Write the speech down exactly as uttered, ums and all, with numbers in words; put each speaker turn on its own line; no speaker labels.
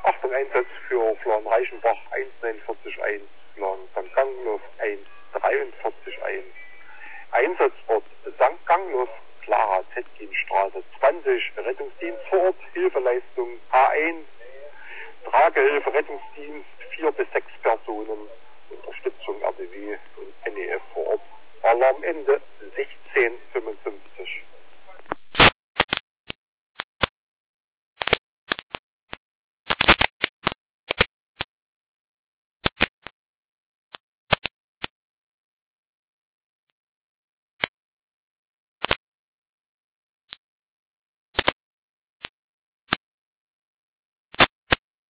Achtung, Einsatz für Plan Reichenbach eins neun vier eins, Plan Sankt Gangloff eins drei vier eins. Einsatzort Sankt Gangloff, Clara Zetkinstraße zwanzig, Rettungsdienst vor Ort, Hilfeleistung A eins, Tragehilfe, Rettungsdienst vier bis sechs Personen, Unterstützung R B W und N E F vor Ort. Alarmende sechzehn fünfundfünfzig.